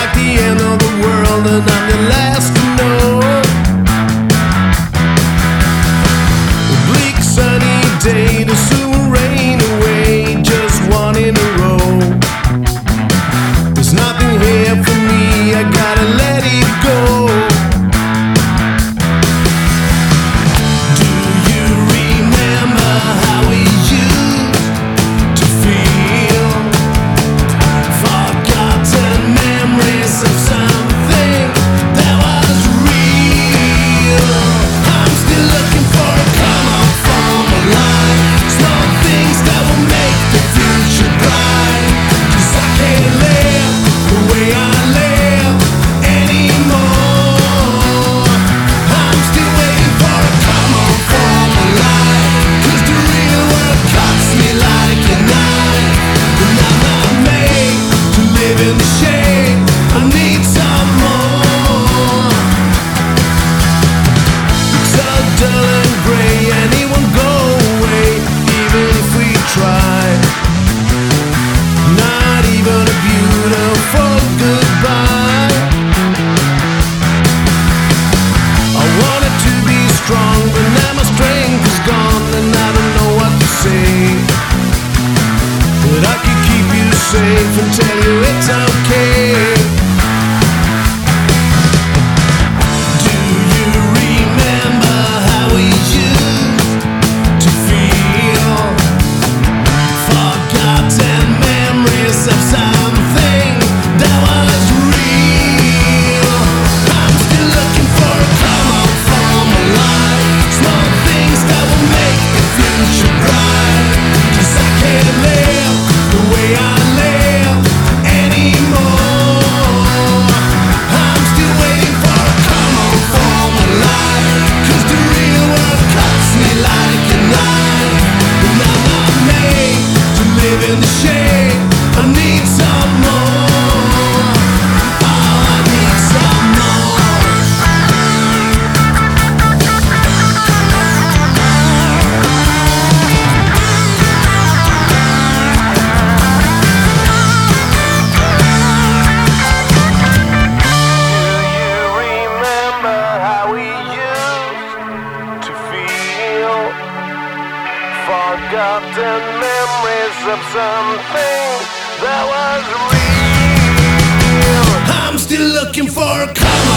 like the end of the world, and I'm the last to know. A bleak sunny day to soon rain away, just one in a row. There's nothing here for me, I gotta let it go. Do you remember how we used to feel? Forgotten memories of something that was real. I'm still looking for a come up from a line, small things that will make the future bright. 'Cause I can't live the way I live anymore. I'm still waiting for a come up from a line, 'cause the real world cuts me like a knife. And I'm not made to live in the shame, I need some more. It's so dull and gray, and it won't go away, even if we try. Not even a beautiful goodbye. I wanted to be strong, but now my strength is gone, and I don't know what to say. But I could keep you safe and tell you it's okay. Do you remember how we used to feel? Forgotten memories of something that was real. I'm still looking for a come up from a line, small things that will make the future bright. 'Cause I can't live the way I live anymore. I'm still waiting for a come up from a line, 'cause the real world cuts me like a knife. And I'm not made to live in the shame, I need some more. Oh, I need some more. Do you remember how we used to feel? Forgotten memories of something that was real. I'm still looking for a come